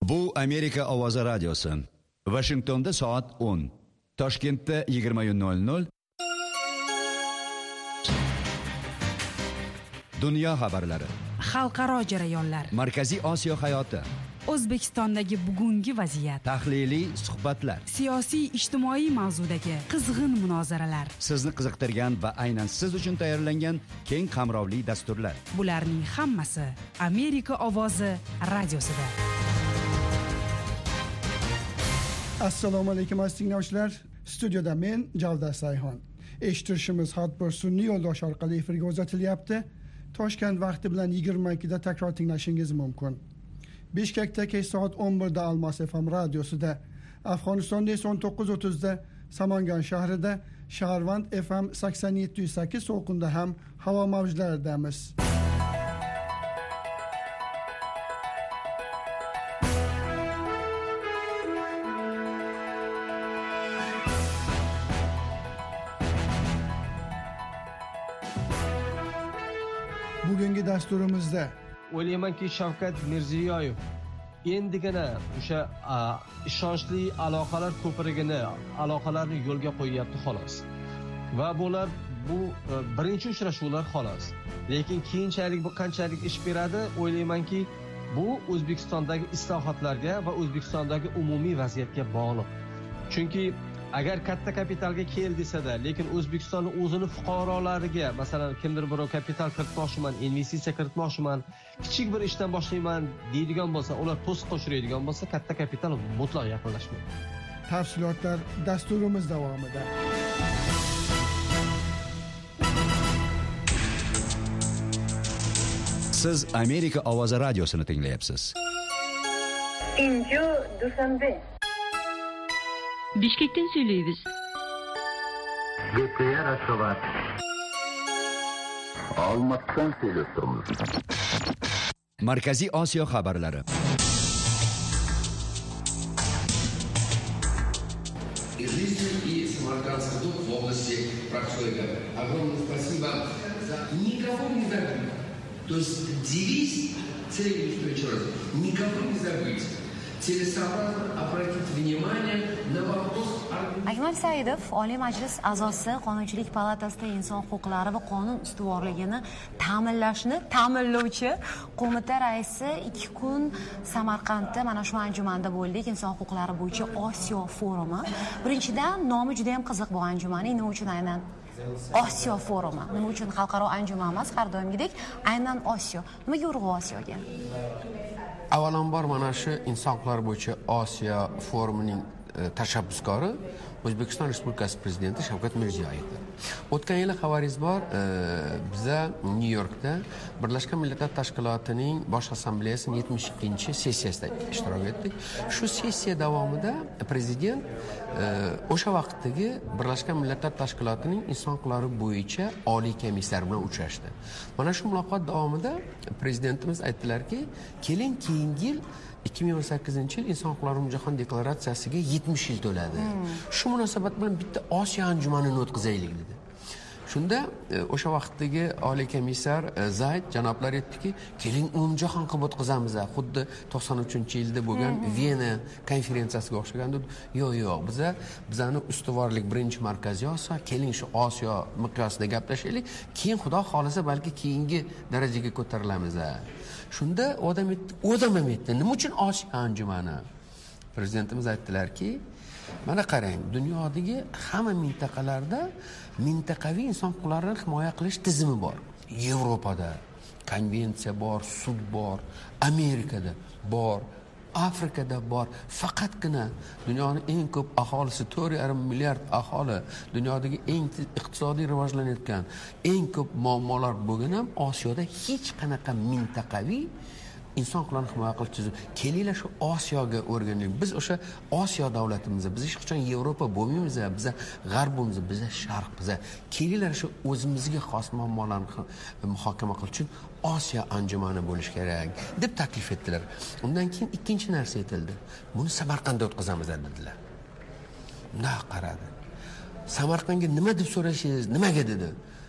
Bu Amerika ovozi radiosi. Washingtonda soat 10. Toshkentda 20:00. Dunyo xabarlari. Xalqaro jarayonlar. Markaziy Osiyo hayoti. O'zbekistondagi bugungi vaziyat. Tahliliy suhbatlar. Siyosiy ijtimoiy mavzudagi qizg'in munozaralar. Sizni qiziqtirgan va aynan siz uchun tayyorlangan keng qamrovli dasturlar. Bularning hammasi Amerika ovozi radiosida. Assalomu alaykum aziz tinglovchilar. Studiyada men Javdar Sayxon. Eshittirishimiz har bir sun'iy yo'ldosh orqali efirga uzatilyapti. Toshkent vaqti bilan 22 da takror tinglashingiz mumkin. Bishkekda kech soat 11 da Almos FM radiosida, Afg'onistonda esa 19:30 da Samangan shahrida, Shaharvand FM 87.8 to'lqinda ham havo mavjlaridamiz. Bugungi dasturimizda o'ylaymanki Shavkat Mirziyoyev endigina o'sha ishonchli aloqalar ko'prigini, aloqalarni yo'lga qo'yyapti xolos. Va bular bu birinchi uchrashuvlar xolos. Lekin keyinchalik bu qanchalik ish beradi, o'ylaymanki bu O'zbekistondagi islohotlarga va O'zbekistondagi umumiy vaziyatga bog'liq. Chunki agar katta kapitalga kel desa-da, lekin O'zbekistonning o'zini fuqarolariga, masalan, kimdir birov kapital kiritmoqchiman, investitsiya kiritmoqchiman, kichik bir ishdan boshlayman deydigan bo'lsa, ular to'siqqa uchraydigan bo'lsa, katta kapital mutlaq yaqinlashmaydi. Tafsilotlar dasturimiz davomida. Siz Amerika ovozi radiosini tinglayapsiz. Inju Dushanbe. Bishkekdan söyleyimiz. Gepkaya Raşovat. Almatdan söylüyoruz. Markaziy Osiyo xabarlari. Жизнь и самаркандский дух в области прошлого. Огромное спасибо за никого не забыть. То есть девиз цели устойчивого развития. Никого не забыть. Целесообразно обратить внимание на вопрос. Akmal Saidov, Oliy Majlis a'zosi, Qonunchilik palatasida inson huquqlari va qonun ustuvorligini ta'minlovchi qo'mita raisi 2 kun Samarqandda mana shu anjumanda bo'ldik. Inson huquqlari bo'yicha Osiyo forumi. Birinchidan nomi juda ham qiziq bu anjumanning. Nima uchun aynan Osiyo forumi? Nima uchun xalqaro anjuman emas, har doimgidek aynan Osiyo? Nimaga urg'u Osiyoga? Avvalambor mana shu inson huquqlari bo'yicha Osiyo forumining tashabbuskori O'zbekiston Respublikasi prezidenti Shavkat Mirziyoyevdir. O'tgan yili xabaringiz bor, biza Nyu-Yorkda Birlashgan Millatlar Tashkilotining Bosh Assambleyasining 72-sessiyasida ishtirok etdik. Shu sessiya davomida prezident o'sha vaqtdagi Birlashgan Millatlar Tashkilotining inson huquqlari bo'yicha oliy komissar bilan uchrashdi. Mana shu muloqot davomida prezidentimiz aytdilarki, keling keyingi yil 2018-yil Inson huquqlari umumjahon deklaratsiyasiga 70 yil to'ladi. Shu munosabat bilan bitta Osiyo anjumanini o'tkazaylik dedi. Shunda o'sha vaqtdagi oliy komissar Zayd janoblari aytdiki, keling umumjahon qilib o'tkazamiz. Xuddi 93-yilda bo'lgan Vena konferensiyasiga o'xshaganda, yo'q, bizani ustuvorlik birinchi Markaziy Osiyo, keling shu Osiyo miqyosida gaplashaylik, keyin Xudo xolisa balki keyingi darajaga ko'tarilamiz. Shunda odam aytdi, nima uchun Osiyo anjumani? Prezidentimiz aytdilarki, mana qarang, dunyodagi hamma mintaqalarda mintaqaviy inson huquqlarini himoya qilish tizimi bor. Yevropada konvensiya bor, sud bor, Amerikada bor, Afrikada bor. Faqatgina dunyoning eng ko'p aholisi 4,5 milliard aholi, dunyodagi eng iqtisodiy rivojlanayotgan, eng ko'p muammolar bo'lgan ham Osiyoda hech qanaqa mintaqaviy inson huquqlarini himoya qilish tizimi. Kelinglar shu Osiyoga o'rganaylik. Biz o'sha Osiyo davlatimiz, biz hech qachon Yevropa bo'lmaymiz, biz g'arb bo'lamiz, biz sharq, biz. Kelinglar shu o'zimizga xos muammolarni muhokama qilish uchun Osiyo anjumani bo'lish kerak deb taklif etdilar. Undan keyin ikkinchi narsa aytildi. Buni Samarqandda o'tkazamiz dedilar. Unda qaradi. Samarqandga nima deb so'rashingiz? Nimaga dedi?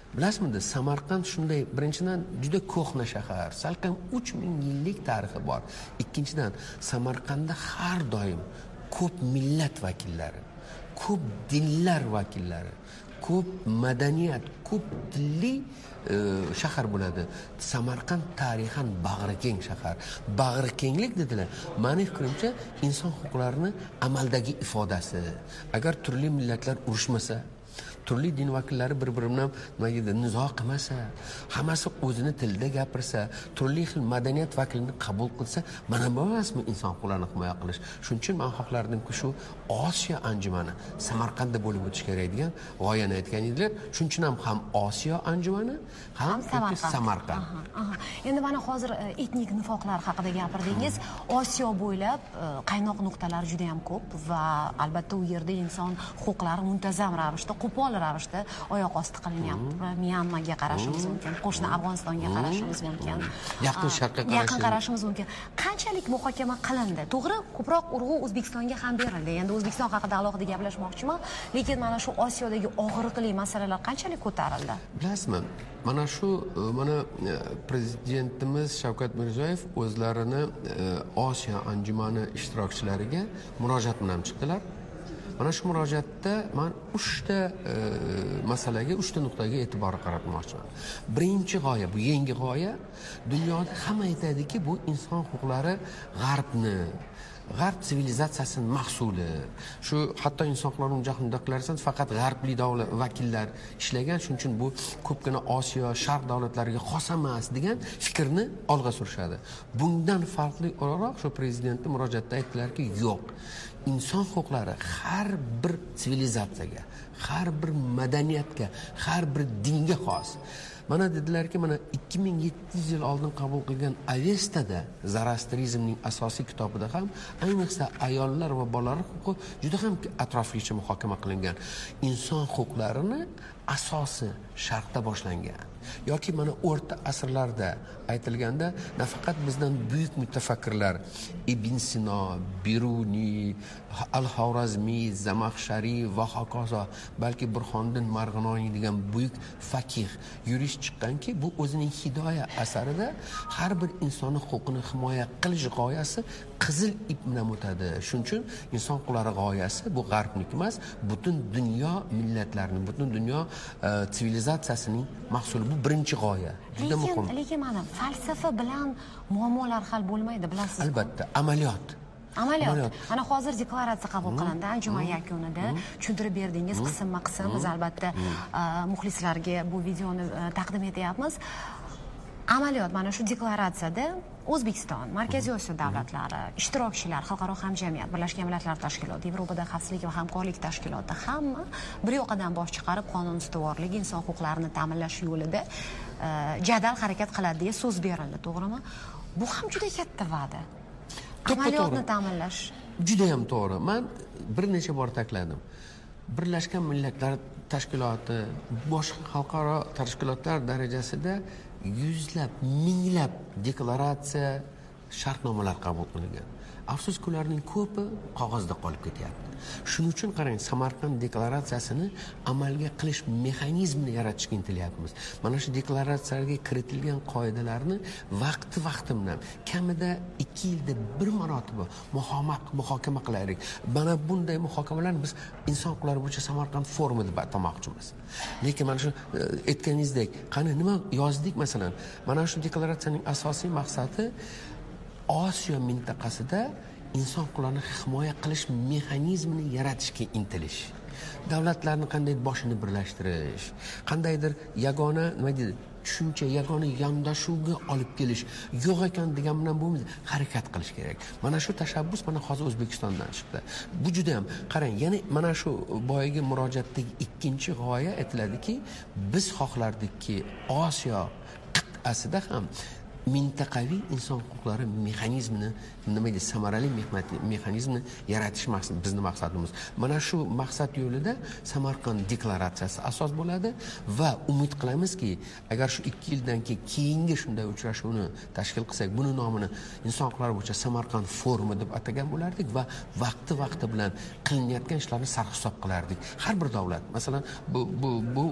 Bilasizmi, Samarqand shunday, birinchidan juda ko'hna shahar, salkam 3000 yillik tarixi bor. Ikkinchidan, Samarqandda har doim ko'p millat vakillari, ko'p dinlar vakillari, ko'p madaniyat, ko'p tilli shahar bo'ladi. Samarqand tarixan bag'rikeng shahar. Bag'rikenglik dedilar. Meni fikrimcha, inson huquqlarini amaldagi ifodasi. Agar turli millatlar urushmasa, turli din vakillari bir-biri bilan nizo qilmasa, hammasi o'zini tilida gapirsa, turli xil madaniyat vakilini qabul qilsa, mana bu emasmi inson huquqlarini himoya qilish? Shuning uchun men xohlardimki, shu Osiyo anjumani Samarqandda bo'lib o'tish kerak degan g'oyani aytgan edilar. Shuning uchun ham Osiyo anjumani, ham Samarqand. Endi mana hozir etnik nifoqlar haqida gapirdingiz. Osiyo bo'ylab qaynoq nuqtalar juda ham ko'p va albatta u yerda inson huquqlari muntazam ravishda, qo'pol ravishda oyoq osti qilinyapti. Myanmaga qarashimiz mumkin, qo'shni Afg'onistonga qarashimiz mumkin, Yaqin Sharqqa qarashimiz mumkin. Qanchalik muhokama qilindi? To'g'ri, ko'proq urg'u O'zbekistonga ham berildi. Endi O'zbekiston haqida alohida gaplashmoqchiman, lekin mana shu Osiyodagi og'riqli masalalar qanchalik ko'tarildi? Bilasizmi, mana prezidentimiz Shavkat Mirziyoyev o'zlarini Osiyo anjumani ishtirokchilariga murojaat bilan chiqdilar. Mana shu murojaatda men 3 ta masalaga, 3 ta nuqtaga e'tibor qaratmoqchiman. Birinchi g'oya, bu yangi g'oya, dunyoda hamma aytadiki, bu inson huquqlari G'arb sivilizatsiyasining mahsuli. Shu hatto inson huquqlari jahon deklaratsiyasida faqat g'arblik davlat vakillar ishlagan, shuning uchun bu ko'pgina Osiyo, Sharq davlatlariga xos emas degan fikrni olg'a surishadi. Bundan farqli o'laroq shu prezidentning murojaatida aytdilarki, yo'q. Inson huquqlari har bir sivilizatsiyaga, har bir madaniyatga, har bir dinga xos. Mana dedilarki, mana 2700 yil oldin qabul qilgan Avestada, Zoroastrizmning asosiy kitobida ham ayniqsa ayollar va bolalar huquqi juda ham atroflicha muhokama qilingan. Inson huquqlarini asosi Sharqda boshlangan. Yoki mana o'rta asrlarda aytilganda nafaqat bizdan buyuk mutafakkirlar Ibn Sino, Biruni, Al-Xorazmiy, Zamaxshari va hokazo, balki Burxoniddin Marg'inoniy degan buyuk faqih, yurist chiqqanki, bu o'zining Hidoya asarida har bir insonning huquqini himoya qilish g'oyasi qizil ip bilan o'tadi. Shuning uchun inson huquqlari g'oyasi bu g'arbniki emas, butun dunyo millatlarining, butun dunyo sivilizatsiyasining mahsuli. Bu birinchi g'oya. Juda muhim. Lekin mana falsafa bilan muammolar hal bo'lmaydi, bilasiz. Albatta, amaliyot. Mana hozir deklaratsiya qabul qilindi, anjuman yakunida tushuntirib berdingiz qisma-qism. Biz albatta muxlislarga bu videoni taqdim etyapmiz. Amaliyot mana shu deklaratsiyada O'zbekiston, Markaziy Osiyo davlatlari, ishtirokchilar, xalqaro hamjamiyat, Birlashgan Millatlar Tashkiloti, Yevropada xavfsizlik va hamkorlik tashkiloti hamma bir yoqadan bosh chiqarib qonun ustuvorligi, inson huquqlarini ta'minlash yo'lida jadal harakat qiladi deya so'z berildi, to'g'rimi? Bu ham juda katta va'da. Amaliyotni ta'minlash juda ham to'g'ri. Men bir necha bor ta'kidladim. Birlashgan Millatlar Tashkiloti, boshqa xalqaro tashkilotlar darajasida yuzlab, minglab deklaratsiya, shartnomalar qabul qilingan. Afsuski ularning ko'pi qog'ozda qolib ketyapti. Shuning uchun qarang, Samarqand deklaratsiyasini amalga qilish mexanizmini yaratishga intilyapmiz. Mana shu deklaratsiyalarga kiritilgan qoidalarni vaqti bilan kamida 2 yilda bir marotaba muhokama qilaylik. Mana bunday muhokamalarni biz inson huquqlari bo'yicha Samarqand forumi deb atamoqchimiz. Lekin mana shu aytganingizdek, qani nima yozdik masalan? Mana shu deklaratsiyaning asosiy maqsadi Osiyo mintaqasida inson huquqlarini himoya qilish mexanizmini yaratishga intilish. Davlatlarni qanday boshini birlashtirish, qandaydir yagona, nima deydi, tushuncha, yagona yondashuvga olib kelish yo'q ekan degan bilan bo'lmaydi, harakat qilish kerak. Mana shu tashabbus mana hozir O'zbekistondan chiqdi. Bu juda ham, qarang, yana mana shu boyagi murojaatdagi ikkinchi g'oya aytiladiki, biz xohlardikki Osiyo qit'asida ham mintaqaviy inson huquqlari mexanizmini, nima deydi, samarali mexanizmni yaratish bizni maqsadimiz. Mana shu maqsad yo'lida Samarqand deklaratsiyasi asos bo'ladi va umid qilamizki, agar shu 2 yildan keyingi shunday uchrashuvni tashkil qilsak, buni nomini inson huquqlari bo'yicha Samarqand forumi deb atagan bo'lardik va vaqti bilan qilinayotgan ishlarni sarhisob qilardik. Har bir davlat, masalan, bu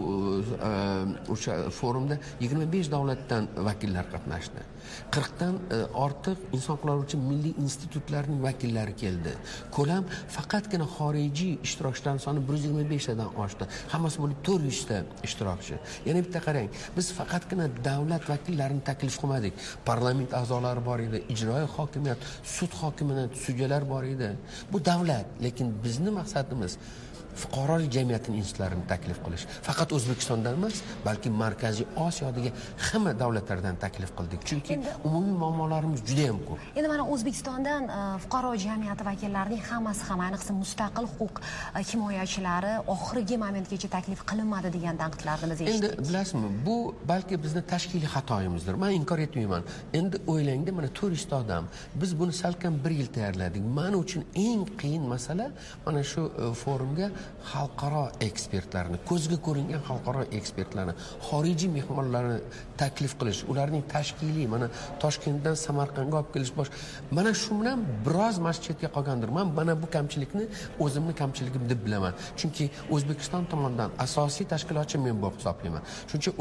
o'sha forumda 25 davlatdan vakillar qatnashdi. 40 dan ortiq inson huquqlari uchun milliy institutlarning vakillari keldi. Ko'lam faqatgina xorijiy ishtirokchilarning soni 125 dan oshdi. Hammasi bo'lib 400 ta ishtirokchi. Yana bitta qarang, biz faqatgina davlat vakillarini taklif qilmadik. Parlament a'zolari bor edi, ijroiy hokimiyat, sud hokimiyat, sudyalar bor edi. Bu davlat, lekin bizning maqsadimiz fuqarolik jamiyatining institutlarini taklif qilish. Faqat O'zbekistondan emas, balki Markaziy Osiyodagi hamma davlatlardan taklif qildik. Chunki umumiy muammolarimiz juda ham ko'p. Endi mana O'zbekistondan fuqaro jamiyati vakillarining hammasi ham, ayniqsa mustaqil huquq himoyachilari oxirgi momentgacha taklif qilinmadi degan tanqidlarni biz eshitdik. Endi bilasizmi, bu balki bizning tashkiliy xatoyimizdir. Men inkor etmayman. Endi o'ylangda, mana 400 odam, biz buni salkam 1 yil tayyorladik. Men uchun eng qiyin masala mana shu forumga xalqaro ekspertlarni, ko'zga ko'ringan xalqaro ekspertlarni, xorijiy mehmonlarni taklif qilish, ularning tashkiliy, mana Toshkentdan Samarqandga olib kelish mana shu bilan biroz masjidga qolgandir. Men mana bu kamchilikni o'zimning kamchiligim deb bilaman. Chunki O'zbekiston tomonidan asosiy tashkilotchi men bo'lib hisoblayman. Shuning uchun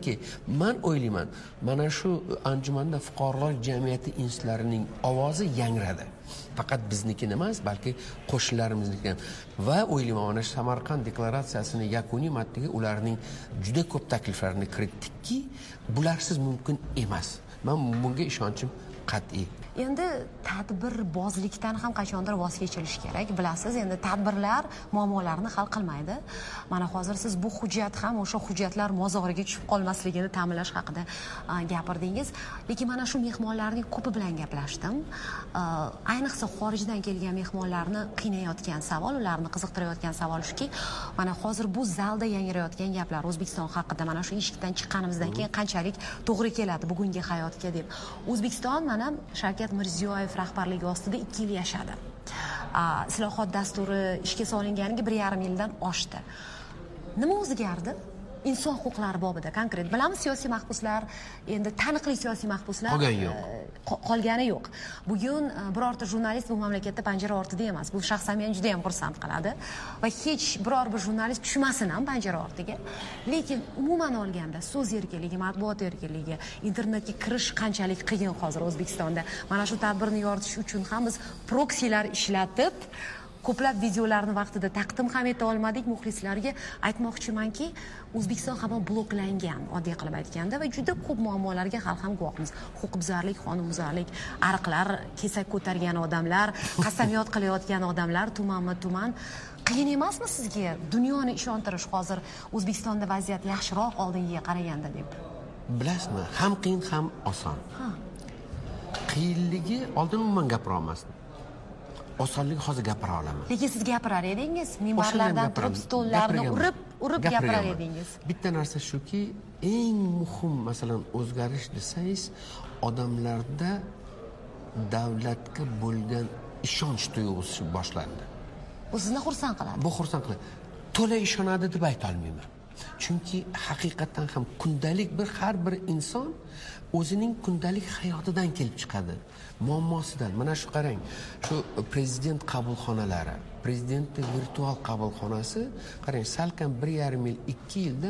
o'ylayman, mana shu anjumanda fuqarolik jamiyati institutlarining ovozi yangradi. Faqat bizniki emas, balki qo'shnilarimizniki ham. Va o'ylayman, mana Samarqand deklaratsiyasining yakuniy matniga ularning juda ko'p takliflarini kiritdikki, bularsiz mumkin emas. Men bunga ishonchim qat'iy. Endi tadbirbozlikdan ham qachondir voz kechilish kerak. Bilasiz, endi tadbirlar muammolarni hal qilmaydi. Mana hozir siz bu hujjat ham o'sha hujjatlar mozoriga tushib qolmasligini ta'minlash haqida gapirdingiz. Lekin mana shu mehmonlarning ko'pi bilan gaplashdim. Ayniqsa xorijdan kelgan mehmonlarni qiynayotgan savol, ularni qiziqtirayotgan savol shuki, mana hozir bu zalda yangrayotgan gaplar O'zbekiston haqida, mana shu eshikdan chiqqanimizdan keyin qanchalik to'g'ri keladi bugungi hayotga deb. O'zbekiston mana Shavkat Mirziyoyev rahbarligi ostida 2 yil yashadi. Islohot dasturi ishga solinganiga 1,5 yildan oshdi. Nima o'zgardi? Inson huquqlari bobida konkret. Bilamiz, siyosiy mahbuslar, endi taniqli siyosiy mahbuslar qolgani yo'q. Bugun birorta jurnalist bu mamlakatda panjara ortida emas. Bu shaxsan meni juda ham xursand qiladi va hech biror bir jurnalist tushmasin ham panjara ortiga. Lekin umuman olganda so'z erkinligi, matbuot erkinligi, internetga kirish qanchalik qiyin hozir O'zbekistonda. Mana shu tadbirni yoritish uchun ham biz proksilar ishlatib ko'plab videolarni vaqtida taqdim ham eta olmadik. Muxlislarga aytmoqchimanki, O'zbekiston hamon bloklangan, oddiy qilib aytganda, va juda ko'p muammolarga hali ham guvohmiz. Huquqbuzarlik, qonunbuzarlik, ariqlar, kesak ko'targan odamlar, qasamyod qilayotgan odamlar tuman. Qiyin emasmi sizga dunyoni ishontirish hozir O'zbekistonda vaziyat yaxshiroq oldingiga qaraganda deb? Bilasizmi, ham qiyin ham oson. Qiyinligi oldin umuman gapira olmasdim. Osonlik hozir gapira olaman. Lekin siz gapirar edingiz, minbarlardan turib stollarni urib gapirar edingiz. Bitta narsa shuki, eng muhim masalan o'zgarish desangiz, odamlarda davlatga bo'lgan ishonch tuyg'usi boshlandi. Bu sizni xursand qiladi. Bu xursand qiladi. To'la ishonadi deb ayta olmayman. Chunki haqiqatan ham kundalik har bir inson o'zining kundalik hayotidan kelib chiqadi, muammosidan. Mana shu qarang, shu prezident qabulxonalari, prezidentning virtual qabulxonasi, qarang, salkam 1,5 yil, 2 yilda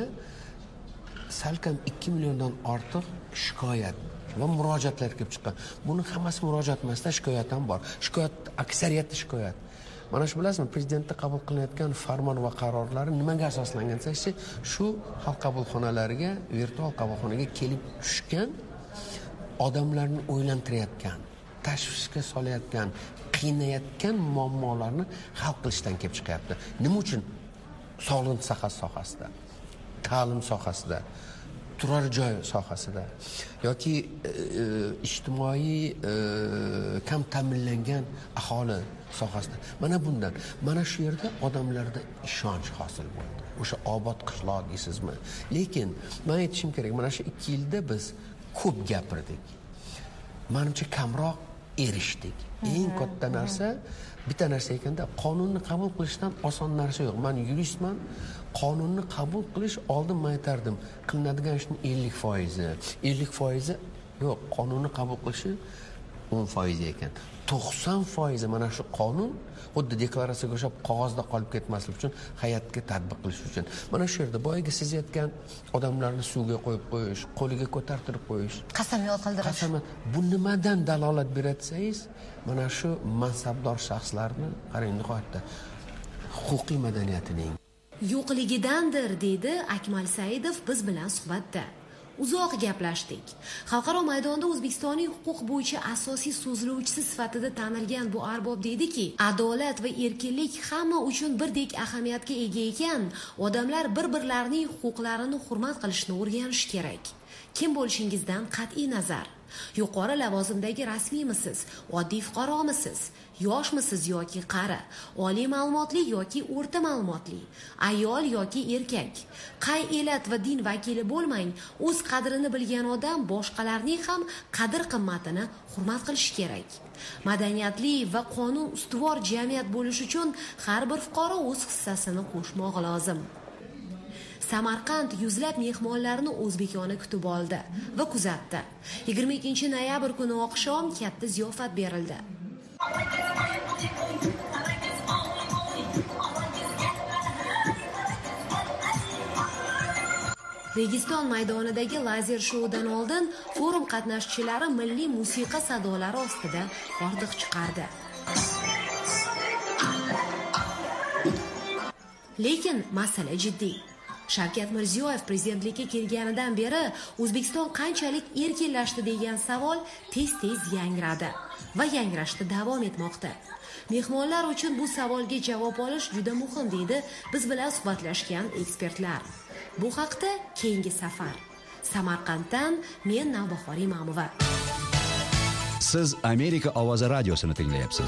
salkam 2 milliondan ortiq shikoyat va murojaatlar kelib chiqqan. Buni hammasi murojaat emasda, shikoyat ham bor. Shikoyat aksariyati shikoyat. Mana shu bilasizmi, prezidentda qabul qilinayotgan farmon va qarorlari nimaga asoslangan desa, shu xalq qabulxonalariga, virtual qabulxonaga kelib tushgan odamlarni o'ylantirayotgan, tashvishga solayotgan, qiynayotgan muammolarni hal qilishdan kelib chiqyapti. Nima uchun? Sog'liqni saqlash sohasida, ta'lim sohasida, turar joy sohasida yoki ijtimoiy kam ta'minlangan aholi sohasida. Mana bundan, mana shu yerda odamlarda ishonch hosil bo'ldi. O'sha obod qishloq deysizmi? Lekin men aytishim kerak, mana shu 2 yilda biz ko'p gapirdik. menimcha kamroq erishdik. Eng katta narsa bitta narsa ekanda, qonunni qabul qilishdan oson narsa yo'q. Men yuristman. Qonunni qabul qilish oldin men aytardim, qilinadigan ishning 50%, 50% yo'q, qonunni qabul qilishi 10% ekan. 90% mana shu qonun xuddi deklaratsiyaga o'xshab qog'ozda qolib ketmaslik uchun, hayotga tatbiq qilish uchun. Mana shu yerda boyaga siz aytgan odamlarni suvga qo'yib qo'yish, qo'liga ko'tartirib qo'yish, qasamyod qildirish. Bu nimadan dalolat beratsangiz, mana shu mansabdor shaxslarni qarang, nihoyatda huquqiy madaniyatining yo'qligidandir, deydi Akmal Saidov biz bilan suhbatda. Uzoq gaplashdik. Xalqaro maydonda O'zbekistonning huquq bo'yicha asosiy so'zlovchisi sifatida tanilgan bu arbob deydiki, adolat va erkinlik hamma uchun birdek ahamiyatga ega ekan, odamlar bir-birlarining huquqlarini hurmat qilishni o'rganish kerak. Kim bo'lishingizdan qat'iy nazar, yuqori lavozimdagi rasmiymisiz, oddiy fuqaromisiz, yoshmisiz yoki qari, oliy ma'lumotli yoki o'rta ma'lumotli, ayol yoki erkak, qay elat va din vakili bo'lmang, o'z qadrini bilgan odam boshqalarning ham qadr-qimmatini hurmat qilishi kerak. Madaniyatli va qonun ustuvor jamiyat bo'lish uchun har bir fuqaro o'z hissasini qo'shmog'i lozim. Samarqand yuzlab mehmonlarni o'zbekona kutib oldi va kuzatdi. 22-noyabr kuni oqshom katta ziyofat berildi. Registon maydonidagi lazer shoudan oldin forum qatnashchilari milliy musiqa sadolari ostida hordiq chiqardi. Lekin masala jiddiy. Shavkat Mirziyoyev prezidentlikka kelganidan beri O'zbekiston qanchalik erkinlashdi degan savol tez-tez yangradi va yangrashda davom etmoqda. Mehmonlar uchun bu savolga javob olish juda muhim, deydi biz bilan suhbatlashgan ekspertlar. Bu haqda keyingi safar. Samarqanddan men Navbahor Imamova. Siz Amerika ovozi radiosini tinglayapsiz.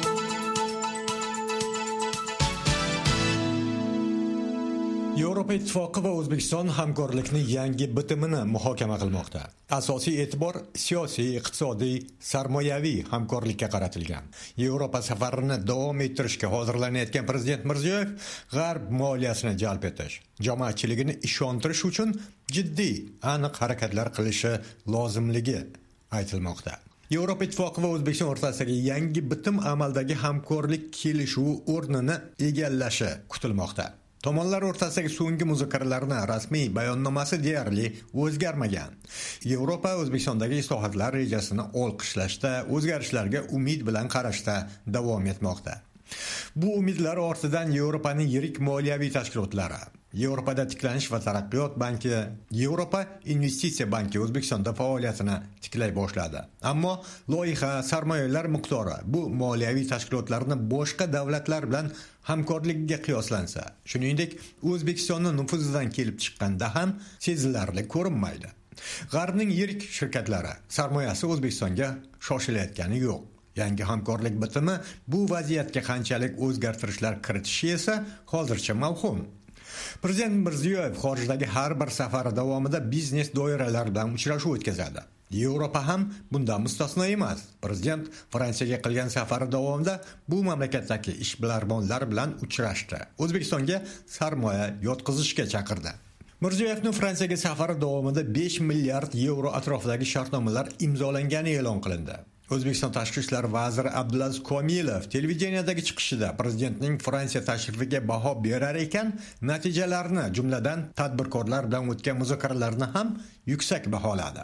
Yevropa Ittifoqi va O'zbekiston hamkorlikni yangi bitimini muhokama qilmoqda. Asosiy e'tibor siyosiy, iqtisodiy, sarmoyaviy hamkorlikka qaratilgan. Yevropa safarini davom ettirishga hozirlanayotgan prezident Mirziyoyev G'arb moliyasini jalb etish, jamoatchiligini ishontirish uchun jiddiy, aniq harakatlar qilishi lozimligi aytilmoqda. Yevropa Ittifoqi va O'zbekiston o'rtasidagi yangi bitim amaldagi hamkorlik kelishuvi o'rnini egallashi kutilmoqda. Tomonlar o'rtasidagi so'nggi muzokaralarning rasmiy bayonnomasi deyarli o'zgarmagan. Yevropa O'zbekistondagi islohotlar rejasini olqishlashda, o'zgarishlarga umid bilan qarashda davom etmoqda. Bu umidlar ortidan Yevropaning yirik moliyaviy tashkilotlari, Yevropada tiklanish va taraqqiyot banki, Yevropa investitsiya banki O'zbekistonda faoliyatini tiklay boshladi. Ammo loyiha, sarmoyalar miqdori bu moliyaviy tashkilotlarni boshqa davlatlar bilan hamkorligiga qiyoslansa, shuningdek, O'zbekistonning nufuzidan kelib chiqqanda ham sezilarli ko'rinmaydi. G'arbning yirik shirkatlari sarmoyasi O'zbekistonga shoshilayotgani yo'q. Yangi hamkorlik bitimi bu vaziyatga qanchalik o'zgartirishlar kiritishi esa hozircha mavhum. Prezident Mirziyoyev xorijdagi har bir safari davomida biznes doiralari bilan uchrashuv o'tkazadi. Yevropa ham bundan mustasno emas. Prezident Fransiyaga qilgan safari davomida bu mamlakatdagi ishbilarmonlar bilan uchrashdi. O'zbekistonga sarmoya yotqizishga chaqirdi. Mirziyoyevning Fransiyaga safari davomida 5 milliard yevro atrofidagi shartnomalar imzolangani e'lon qilindi. O'zbekiston Tashqi ishlar vaziri Abdulaziz Komilov televideniyadagi chiqishida prezidentning Fransiya tashrifiga baho berar ekan, natijalarni, jumladan tadbirkorlar bilan o'tgan muzokaralarni ham yuksak baholadi.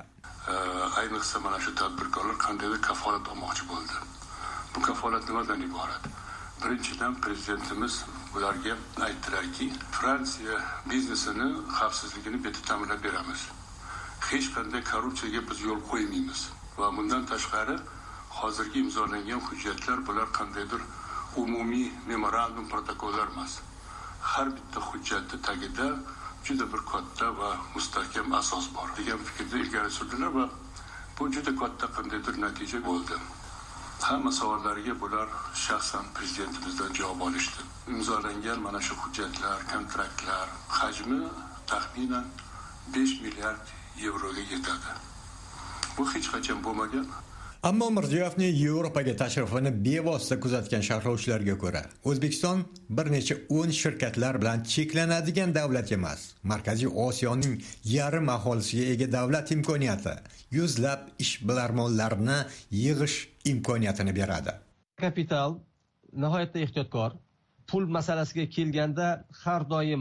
Ayniqsa mana shu tadbirkorlar qandaydir kafolat olmoqchi bo'ldi. Bu kafolat nimadan iborat? Birinchidan prezidentimiz ularga aytdilarki, Fransiya biznesini xavfsizligini betib ta'minlab beramiz. Hech qanday korrupsiyaga biz yo'l qo'ymaymiz. Va bundan tashqari hozirgi imzolangan hujjatlar bular qandaydir umumiy memorandum protokollar emas. Har bitta hujjatning tagida juda bir katta va mustahkam asos bor degan fikrda ilgari surdilar va bu juda katta qandaydir natija bo'ldi. Hamma savollariga bular shaxsan prezidentimizdan javob olishdi. Imzolangan mana shu hujjatlar, kontraktlar hajmi taxminan 5 milliard yevroga yetadi. Bu hech qachon bo'lmagan Ammo Mirziyoyevning Yevropaga tashrifini bevosita kuzatgan sharhlovchilarga ko'ra, O'zbekiston bir necha 10 shirkatlar bilan cheklanadigan davlat emas. Markaziy Osiyoning yarim aholisiga ega davlat imkoniyati, yuzlab ishbilarmonlarni yig'ish imkoniyatini beradi. Kapital nihoyatda ehtiyotkor. Pul masalasiga kelganda har doim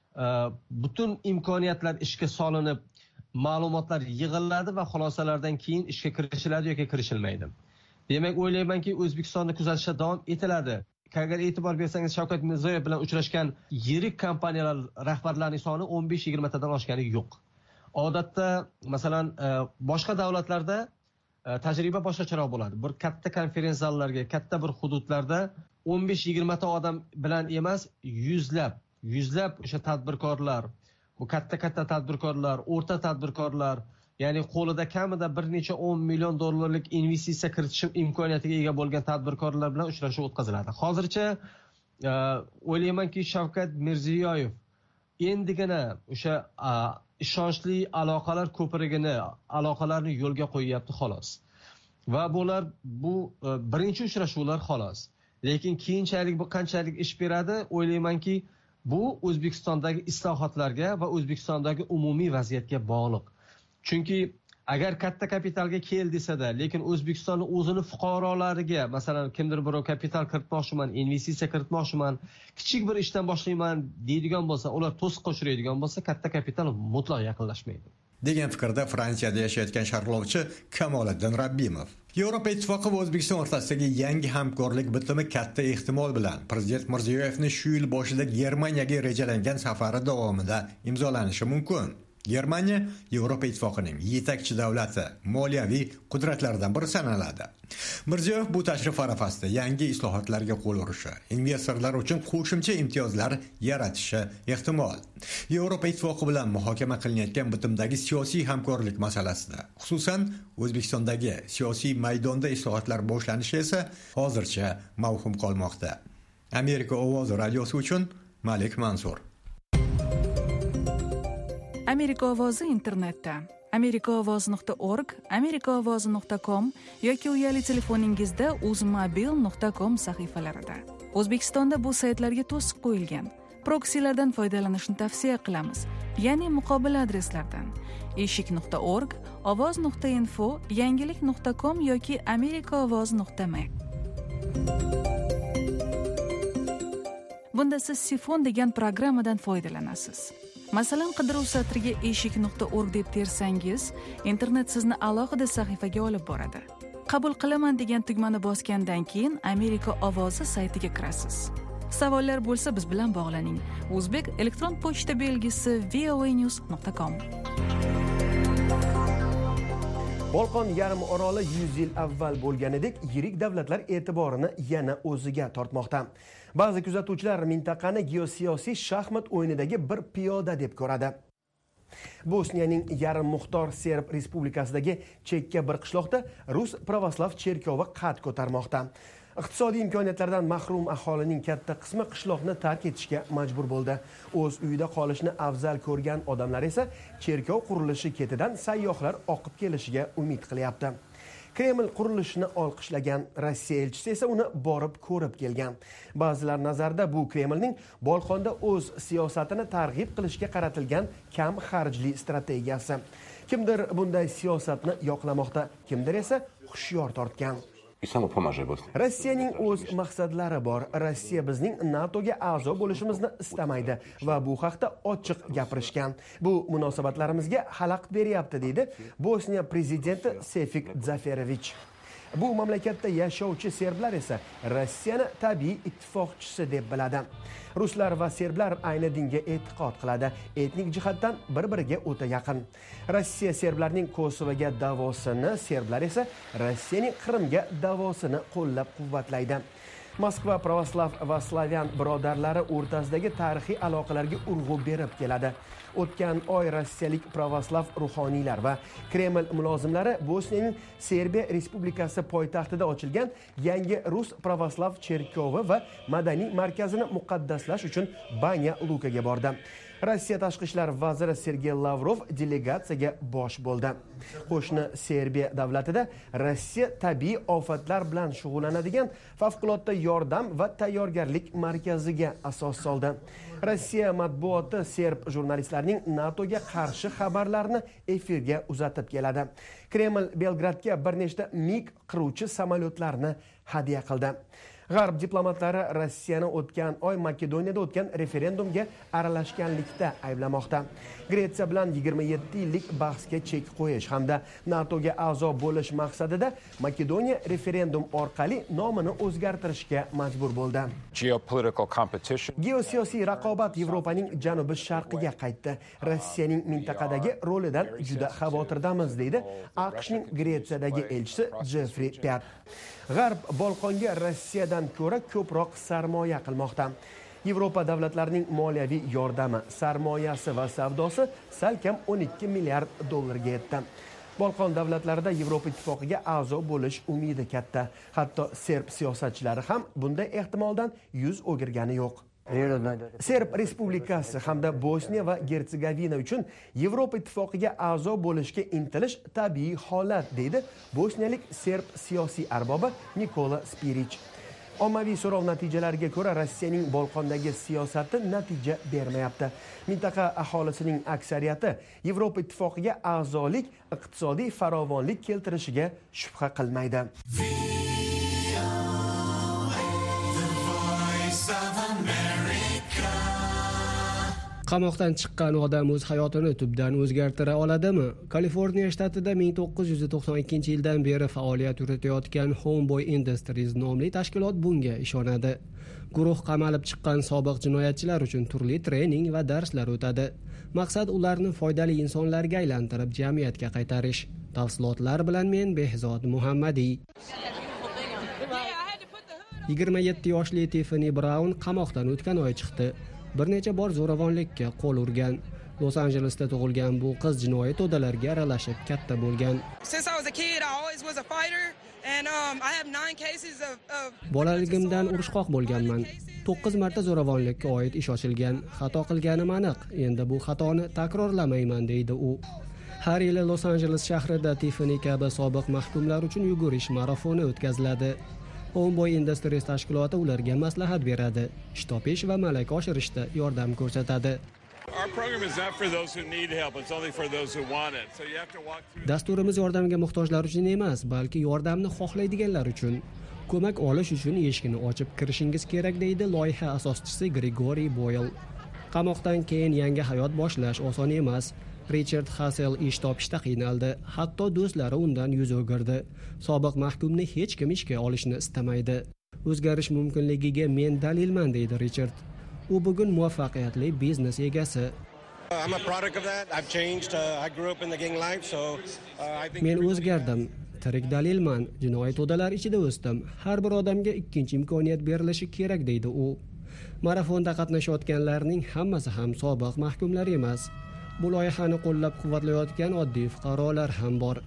butun imkoniyatlar ishga solinib, ma'lumotlar yig'iladi va xulosalardan keyin ishga kirishiladi yoki kirishilmaydi. Demak, o'ylaymanki, O'zbekistonni kuzatishda davom etiladi. Agar e'tibor bersangiz, Shavkat Mirziyoyev bilan uchrashgan yirik kompaniyalar rahbarlarining soni 15-20 tadan oshgani yo'q. Odatda, masalan, boshqa davlatlarda tajriba boshqacharoq bo'ladi. Bir katta konferensiya zallarga, katta bir hududlarda 15-20 ta odam bilan emas, yuzlab o'sha tadbirkorlar, bu katta tadbirkorlar, o'rta tadbirkorlar, ya'ni qo'lida kamida bir necha 10 million dollarlik investitsiya kiritish imkoniyatiga ega bo'lgan tadbirkorlar bilan uchrashuv o'tkaziladi. Hozircha o'ylaymanki, Shavkat Mirziyoyev endigina o'sha ishonchli aloqalar ko'prigini, aloqalarni yo'lga qo'yyapti xolos. Va bu birinchi uchrashuvlar xolos. Lekin keyinchalik bu qanchalik ish beradi, o'ylaymanki, bu O'zbekistondagi islohotlarga va O'zbekistondagi umumiy vaziyatga bog'liq. Chunki agar katta kapitalga kel desa-da, lekin O'zbekistonning o'zini fuqarolariga, masalan, kimdir birov kapital kiritmoqchiman, investitsiya kiritmoqchiman, kichik bir ishdan boshlayman deydigan bo'lsa, ular to'siq qo'shiradigan bo'lsa, katta kapital mutlaq yaqinlashmaydi. Degan fikrda Fransiyada yashayotgan sharhlovchi Kamoliddin Rabbimov. Yevropa Ittifoqi va O'zbekiston o'rtasidagi yangi hamkorlik bitimi katta ehtimol bilan Prezident Mirziyoyevning shu yil boshida Germaniyaga rejalangan safari davomida imzolanishi mumkin. Germaniya Yevropa Ittifoqining yetakchi davlati, moliyaviy qudratlaridan biri sanaladi. Mirziyoyev bu tashrif arafasida yangi islohotlarga qo'l urishi, investorlar uchun qo'shimcha imtiyozlar yaratishi ehtimol. Yevropa Ittifoqi bilan muhokama qilinayotgan bitimdagi siyosiy hamkorlik masalasida, xususan O'zbekistondagi siyosiy maydonda islohotlar boshlanishi esa hozircha mavhum qolmoqda. Amerika ovozi radiosi uchun Malik Mansur. Amerika ovozi internetda amerikaovoz.org, amerikaovozi.com yoki uyali telefoningizda uzmobil.com sahifalarida. O'zbekistonda bu saytlarga to'siq qo'yilgan. Proksilardan foydalanishni tavsiya qilamiz, ya'ni muqobil adreslardan: eshik.org, ovoz.info, yangilik.com yoki amerikaovoz.me. Bunda siz Sifon degan programmadan foydalanasiz. Masalan, qidiruv satriga eshik.org deb tersangiz, internet sizni alohida sahifaga olib boradi. Qabul qilaman degan tugmani bosgandan keyin Amerika ovozi saytiga kirasiz. Savollar bo'lsa biz bilan bog'laning. O'zbek elektron pochta belgisi voanews.com. Bolqon yarim oroli 100 yil avval bo'lganidek yirik davlatlar e'tiborini yana o'ziga tortmoqda. Ba'zi kuzatuvchilar mintaqani geosiyosiy shaxmat o'yinidagi bir piyoda deb ko'radi. Bosniyaning yarim muxtor Serb respublikasidagi chekka bir qishloqda Rus pravoslav cherkovi qad ko'tarmoqda. Iqtisodiy imkoniyatlardan mahrum aholining katta qismi qishloqni tark etishga majbur bo'ldi. O'z uyida qolishni afzal ko'rgan odamlar esa cherkov qurilishi ketidan sayyohlar oqib kelishiga umid qilyapti. Kreml qurilishini olqishlagan, Rossiya elchisi esa uni borib ko'rib kelgan. Ba'zilar nazarida bu Kremlning Bolqonda o'z siyosatini targ'ib qilishga qaratilgan kam xarjli strategiyasi. Kimdir bunday siyosatni yoqlamoqda, kimdir esa hushyor tortgan. Rossiyaning o'z maqsadlari bor. Rossiya bizning NATOga a'zo bo'lishimizni istamaydi va bu haqda ochiq gapirishgan. Bu munosabatlarimizga xalaqit beryapti, deydi Bosniya prezidenti Sefik Zaferovich. Bu mamlakatda yashovchi serblar esa Rossiyani tabiiy ittifoqchisi deb biladi. Ruslar va serblar ayni dinga e'tiqod qiladi. Etnik jihatdan bir-biriga o'ta yaqin. Rossiya serblarning Kosovoga davosini, serblar esa Rossiyaning Qrimga davosini qo'llab-quvvatlaydi. Moskva pravoslav va slavyan birodarlari o'rtasidagi tarixiy aloqalarga urg'u berib keladi. O'tgan oy rossiyalik pravoslav ruhoniylar va Kreml mulozimlari Bosniyaning Serbiya Respublikasi poytaxtida ochilgan yangi Rus pravoslav cherkovi va madaniy markazini muqaddaslash uchun Banya Lukaga bordi. Rossiya tashqi ishlar vaziri Sergey Lavrov delegatsiyaga bosh bo'ldi. Qo'shni Serbiya davlatida Rossiya tabiiy ofatlar bilan shug'ullanadigan favqulodda yordam va tayyorgarlik markaziga asos soldi. Rossiya matbuoti serb jurnalistlarining NATOga qarshi xabarlarni efirga uzatib keladi. Kreml Belgradga bir nechta MiG qiruvchi samolyotlarni hadya qildi. G'arb diplomatlari Rossiyani o'tgan oy Makedoniyada o'tgan referendumga aralashganlikda ayblamoqda. Gretsiya bilan 27 yillik bahsga chek qo'yish hamda NATOga a'zo bo'lish maqsadida Makedoniya referendum orqali nomini o'zgartirishga majbur bo'ldi. Geosiyosiy raqobat Yevropaning janubi sharqiga qaytdi. Rossiyaning mintaqadagi rolidan juda xavotirdamiz, deydi AQShning Gretsiyadagi elchisi Jeffrey Pert. G'arb Bolqonga Rossiyadan ko'ra ko'proq sarmoya qilmoqda. Yevropa davlatlarining moliyaviy yordami, sarmoyasi va savdosi salkam 12 milliard dollarga yetdi. Bolqon davlatlarida Yevropa ittifoqiga a'zo bo'lish umidi katta. Hatto serb siyosatchilari ham bunday ehtimoldan yuz o'girgani yo'q. Serb Respublikasi hamda Bosniya va Gertsegovina uchun Yevropa ittifoqiga a'zo bo'lishga intilish tabiiy holat, deydi bosniyalik serb siyosiy arbobi Nikola Spirić. Ommaviy so'rov natijalariga ko'ra Rossiyaning Bolqondagi siyosati natija bermayapti. Mintaqa aholisining aksariyati Yevropa ittifoqiga a'zolik iqtisodiy farovonlik keltirishiga shubha qilmaydi. Qamoqdan chiqqan odam o'z hayotini tubdan o'zgartira oladimi? Kaliforniya shtatida 1992-yildan beri faoliyat yuritayotgan Homeboy Industries nomli tashkilot bunga ishonadi. Guruh qamalib chiqqan sobiq jinoyatchilar uchun turli trening va darslar o'tadi. Maqsad ularni foydali insonlarga aylantirib jamiyatga qaytarish. Tafsilotlar bilan men Behzod Muhammadiy. 27 yoshli Tiffany Brown qamoqdan o'tgan oy chiqdi. Bir necha bor zo'ravonlikka qo'l urgan. Los Anjelesda tug'ilgan bu qiz jinoiy to'dalarga aralashib katta bo'lgan. Bolaligimdan urushqoq bo'lganman. 9 marta zo'ravonlikka oid ish ochilgan. Xato qilganim aniq. Endi bu xatoni takrorlamayman, deydi u. Har yili Los Anjeles shahrida Tiffany kabi sobiq mahkumlar uchun yugurish marafoni o'tkaziladi. Homeboy Industries tashkiloti ularga maslahat beradi, ish topish va malaka oshirishda yordam ko'rsatadi. Dasturimiz yordamga muhtojlar uchun emas, balki yordamni xohlaydiganlar uchun. Ko'mak olish uchun eshikni ochib kirishingiz kerak, deydi loyiha asoschisi Grigoriy Boyle. Qamoqdan keyin yangi hayot boshlash oson emas. Richard Hassel ish topishda qiynaldi, hatto do'stlari undan yuz o'girdi. Sobiq mahkumni hech kim ishga olishni istamaydi. O'zgarish mumkinligiga men dalilman, deydi Richard. U bugun muvaffaqiyatli biznes egasi. Men o'zgardim. Tirik dalilman. Jinoiy to'dalar ichida o'sdim. Har bir odamga ikkinchi imkoniyat berilishi kerak, deydi u. Marafonda qatnashayotganlarning hammasi ham sobiq mahkumlar emas. Bu loyihani qo'llab-quvvatlayotgan oddiy fuqarolar ham bor.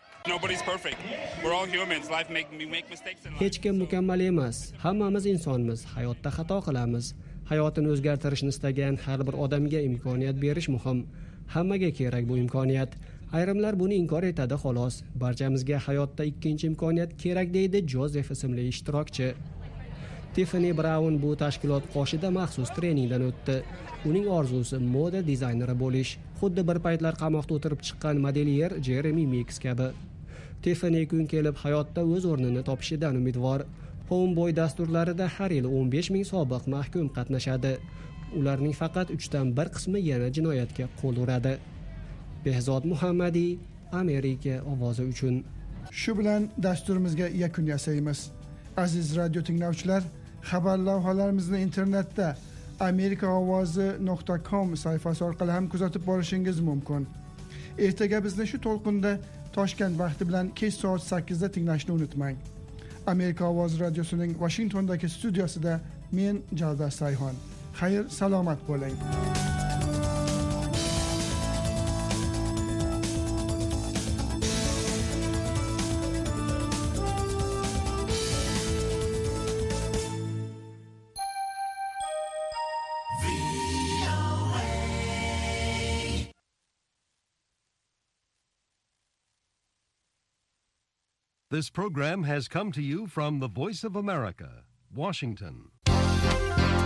Hech kim mukammal emas. Hammamiz insonmiz, hayotda xato qilamiz. Hayotini o'zgartirishni istagan har bir odamga imkoniyat berish muhim. Hammaga kerak bu imkoniyat. Ayrimlar buni inkor etadi xolos. Barchamizga hayotda ikkinchi imkoniyat kerak, deydi Jozef ismli ishtirokchi. Tiffany Brown bu tashkilot qoshida maxsus treningdan o'tdi. Uning orzusi moda dizayneri bo'lish, xuddi bir paytlar qamoqda o'tirib chiqqan modelyer Jeremy Mix kabi. Tiffany kun kelib hayotda o'z o'rnini topishidan umidvor. Homeboy dasturlarida har yili 15 ming sobiq mahkum qatnashadi. Ularning faqat 3dan 1 qismi yana jinoyatga qo'l uradi. Behzod Muhammadiy, Amerika ovozi uchun. Shu bilan dasturimizga yakun yasaymiz. Aziz radio tinglovchilar, xabar lavhalarimizni internetda amerikaovozi.com sayfasi orqali ham kuzatib borishingiz mumkin. Ertaga bizni shu to'lqinda Toshkent vaqti bilan kech soat 8 da tinglashni unutmang. Amerika ovozi radiosining Washingtondagi studiyasida men Javdar Sayhon. Xayr, salomat bo'ling. This program has come to you from the Voice of America, Washington.